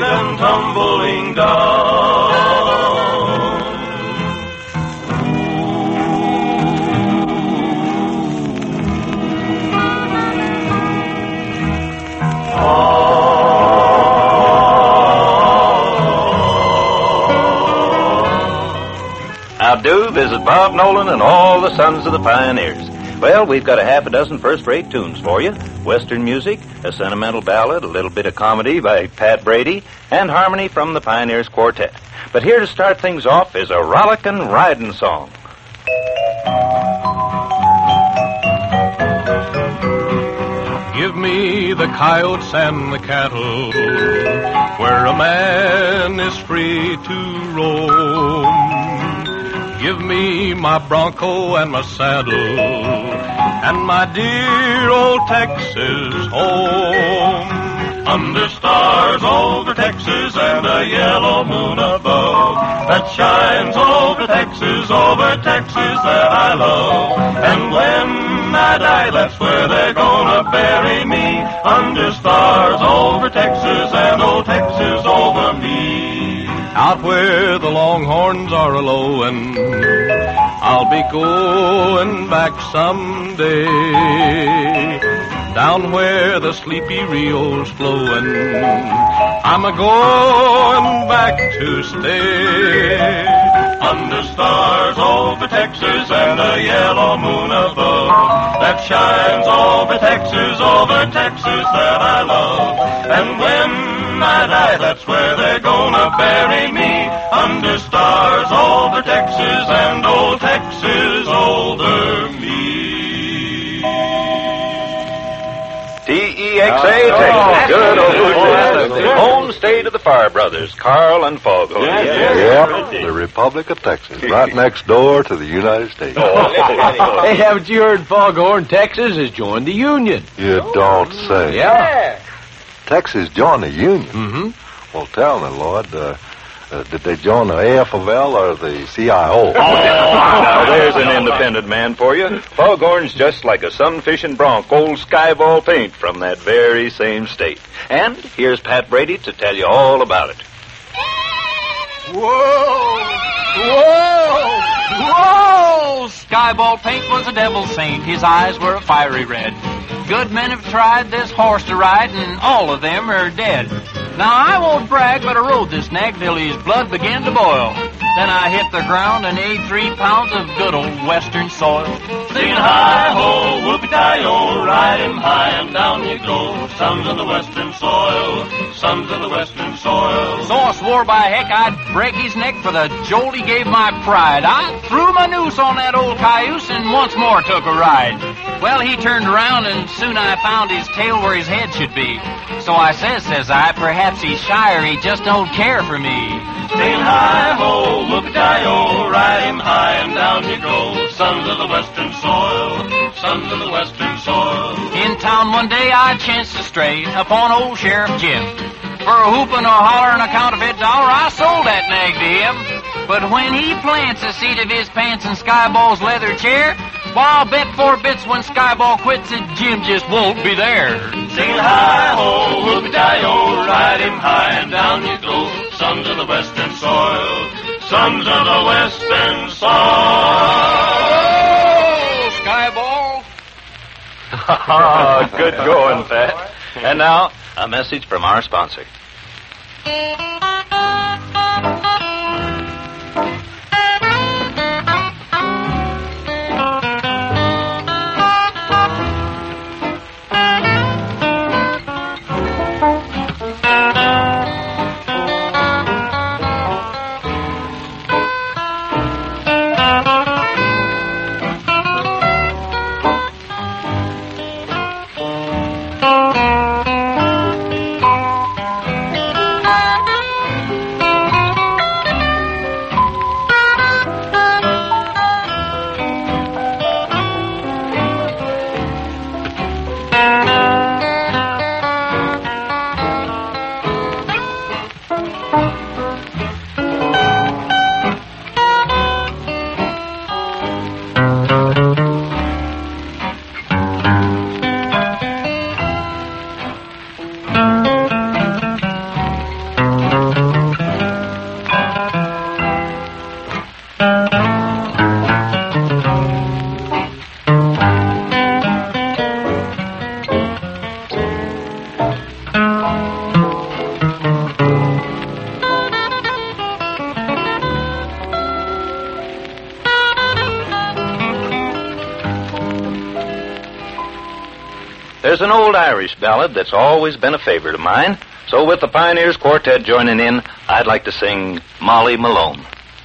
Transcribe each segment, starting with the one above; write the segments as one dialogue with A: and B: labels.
A: them tumbling down.
B: Now do visit Bob Nolan and all the Sons of the Pioneers. Well, we've got a half a dozen first-rate tunes for you. Western music, a sentimental ballad, a little bit of comedy by Pat Brady, and harmony from the Pioneers Quartet. But here to start things off is a rollickin' riding song.
C: Give me the coyotes and the cattle, where a man is free to roam. Give me my bronco and my saddle, and my dear old Texas home. Under stars over Texas and a yellow moon above, that shines over Texas that I love. And when I die, that's where they're gonna bury me, under stars over Texas and old Texas over me. Out where the longhorns are a-lowin', I'll be going back someday. Down where the sleepy Rio's flowin', I'm a-going back to stay.
A: Under stars over Texas and a yellow moon above, that shines over Texas that I love. And when I die, that's where they're gonna bury me, under stars over Texas and old Texas over me.
B: T-E-X-A, Texas. Good old the home state of the Fire Brothers, Carl and Foghorn.
D: Yep, the Republic of Texas, right next door to the United States.
E: Hey, haven't you heard Foghorn, Texas has joined the Union?
D: You don't say.
E: Yeah.
D: Texas joined the Union?
E: Mm-hmm.
D: Well, tell me, Lord, did they join the AFL or the CIO?
B: Now, there's an independent man for you. Foghorn's just like a sun-fishing bronc, old skyball paint from that very same state. And here's Pat Brady to tell you all about it.
F: Whoa! Whoa! Whoa! Skyball Paint was a devil saint. His eyes were a fiery red. Good men have tried this horse to ride, and all of them are dead. Now, I won't brag, but I rode this nag till his blood began to boil. Then I hit the ground and ate 3 pounds of good old western soil.
A: Singing hi-ho, whoopie-tie-o, ride him high and down you go. Sons of the western soil, sons of the western soil.
F: So I swore by heck I'd break his neck for the jolt he gave my pride. I threw my noose on that old cayuse and once more took a ride. Well, he turned around and soon I found his tail where his head should be. So I says I, perhaps he's shy or he just don't care for me.
A: Singing hi-ho, whoopie-tie-o, ride him high and down you go. Sons of the western soil, sons of the western soil.
F: In town one day I chanced to stray upon old Sheriff Jim. For a whooping or hollering a counterfeit dollar, I sold that nag to him. But when he plants the seat of his pants in Skyball's leather chair, well, I'll bet 4 bits when Skyball quits that Jim just won't be there.
A: Singing hi-ho, whoopie-tie-o, ride him high and down you go. Sons of the western soil, sons of the western soil.
F: Skyball.
B: Good going, Pat. And now, a message from our sponsor. there's an old Irish ballad that's always been a favorite of mine. So with the Pioneers Quartet joining in, I'd like to sing Molly Malone.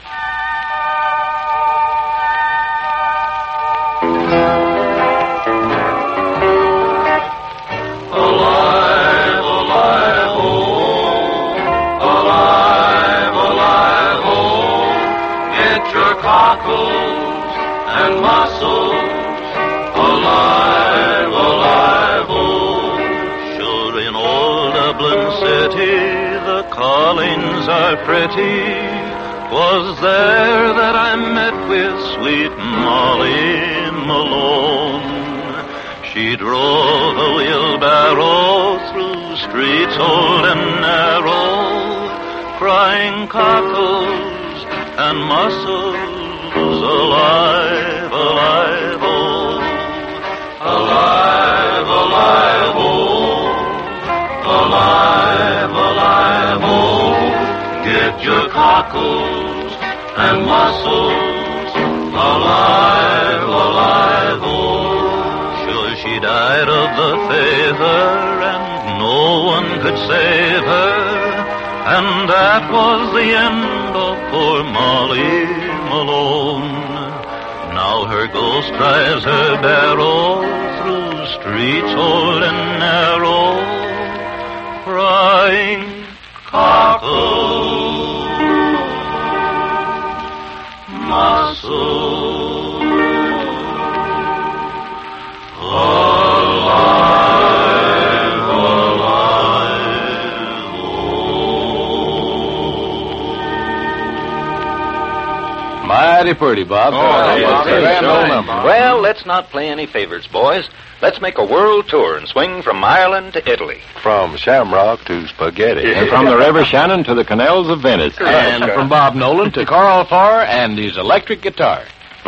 A: Alive, alive, oh, alive, alive, oh, get your cockles and mussels, alive, alive, oh. Sure, in old Dublin city, the callings are pretty. 'Twas there that I met with sweet Molly Malone. She drove a wheelbarrow through streets old and narrow, crying cockles and mussels, alive, alive, oh, alive, alive, oh, alive, alive, oh, get your cockles and mussels, alive, alive, oh. She died of the fever, and no one could save her, and that was the end of poor Molly Malone. Now her ghost drives her barrow through streets old and narrow, crying cockles, mussels, alive, alive, oh.
E: Mighty pretty, Bob. Grand old number.
B: Well, let's not play any favorites, boys. Let's make a world tour and swing from Ireland to Italy.
D: From Shamrock to Spaghetti.
E: And from the River Shannon to the canals of Venice. And from Bob Nolan to Carl Farr and his electric guitar.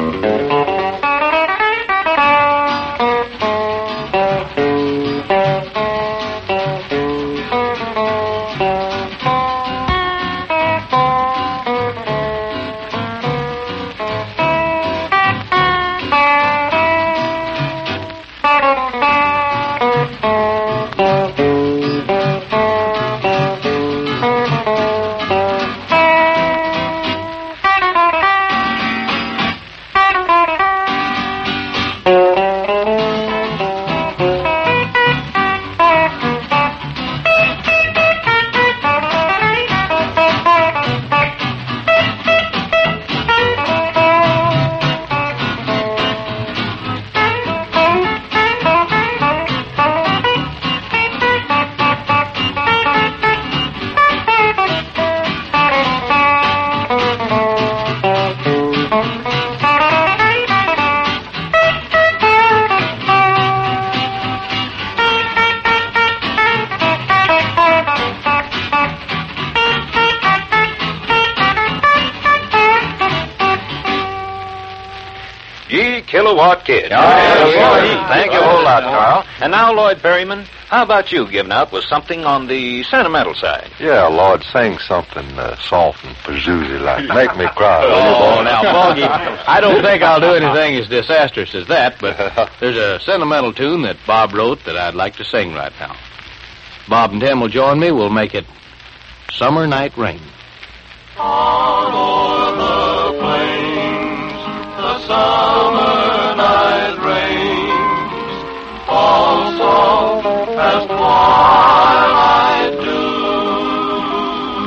B: Kilowatt Kid. Thank you a whole lot, Carl. And now, Lloyd Perryman, how about you giving out with something on the sentimental side?
D: Yeah, Lord, sing something soft and pazoozy like. Make me cry.
E: Oh, now, Foggy, I don't think I'll do anything as disastrous as that, but there's a sentimental tune that Bob wrote that I'd like to sing right now. Bob and Tim will join me. We'll make it Summer Night Rain.
A: On o'er the plains, the summer night rains fall soft as twilight dew.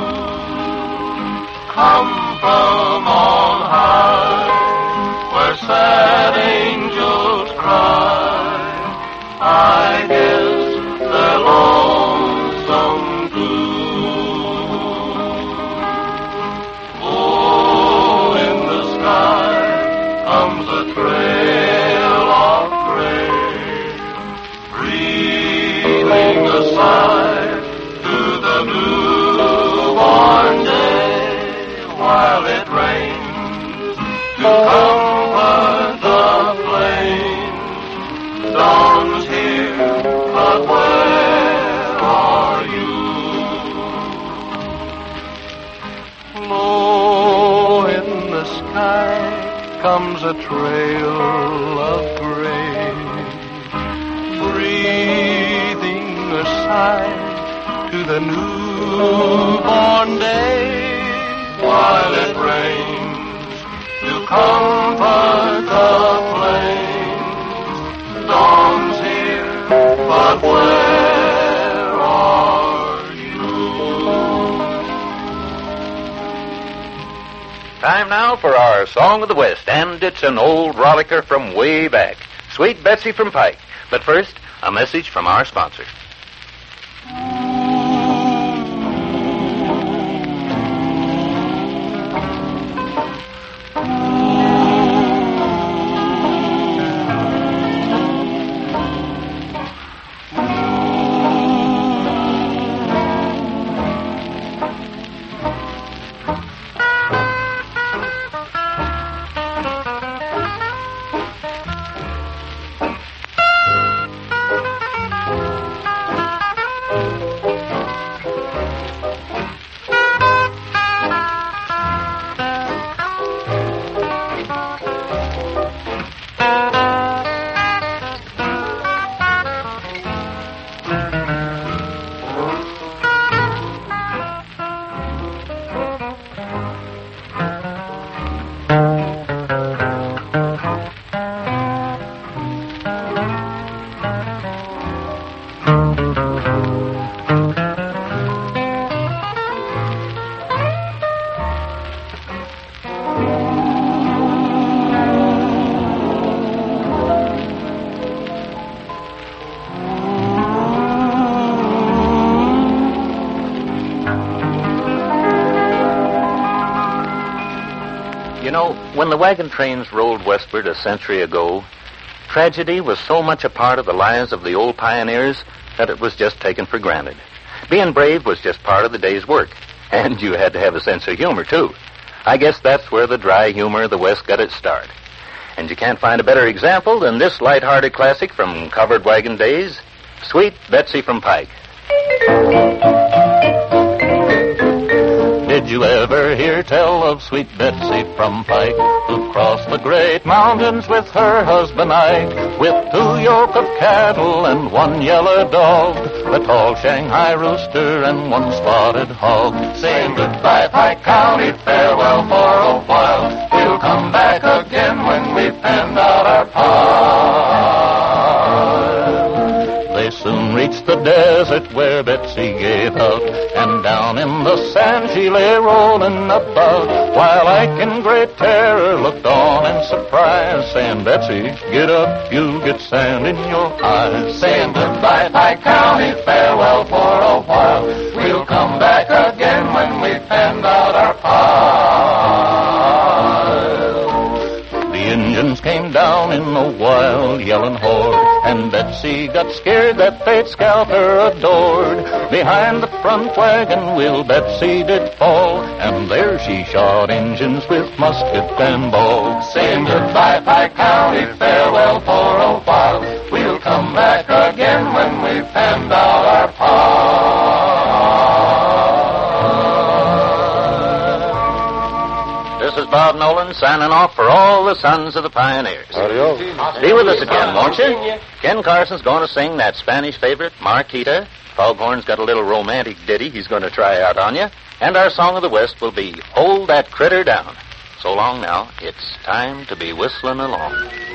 A: Come from on high, where sad angels cry, I guess they're lonesome too. Comes a trail of gray, breathing a sigh to the newborn day, while it rains to comfort the plains. Dawn's here, but where are you? Low in the sky comes a trail of gray, breeze
C: to the newborn day. While it rains, to comfort the flames, dawn's here, but where are you?
B: Time now for our Song of the West, and it's an old rollicker from way back, Sweet Betsy from Pike. But first, a message from our sponsor. You know, when the wagon trains rolled westward a century ago, tragedy was so much a part of the lives of the old pioneers that it was just taken for granted. Being brave was just part of the day's work, and you had to have a sense of humor, too. I guess that's where the dry humor of the West got its start. And you can't find a better example than this light-hearted classic from covered wagon days, Sweet Betsy from Pike.
C: Did you ever hear tell of sweet Betsy from Pike, who crossed the great mountains with her husband Ike, with 2 yoke of cattle and 1 yellow dog, a tall Shanghai rooster and 1 spotted hog, saying goodbye Pike County, farewell for a while, we'll come back again when we've penned out our pile. They soon reached the desert where Betsy gave out, and down in the sand she lay rolling about, while Ike in great terror looked on in surprise, saying, Betsy, get up, you'll get sand in your eyes. Saying goodbye, Pike County, farewell for a while, we'll come back again when we've penned out our pile. The Indians came down in a wild yelling horde, and Betsy got scared that they'd scalp her adored. Behind the front wagon wheel Betsy did fall, and there she shot Injuns with musket and ball. Saying goodbye Pike County, farewell for a while, we'll come back again when we've penned out our pile.
B: This is Bob Nolan signing off for all the sons of the pioneers.
D: Adios.
B: Be with us again, won't you? Ken Carson's going to sing that Spanish favorite, Marquita. Foghorn's got a little romantic ditty he's going to try out on you. And our Song of the West will be Hold That Critter Down. So long now, it's time to be whistling along.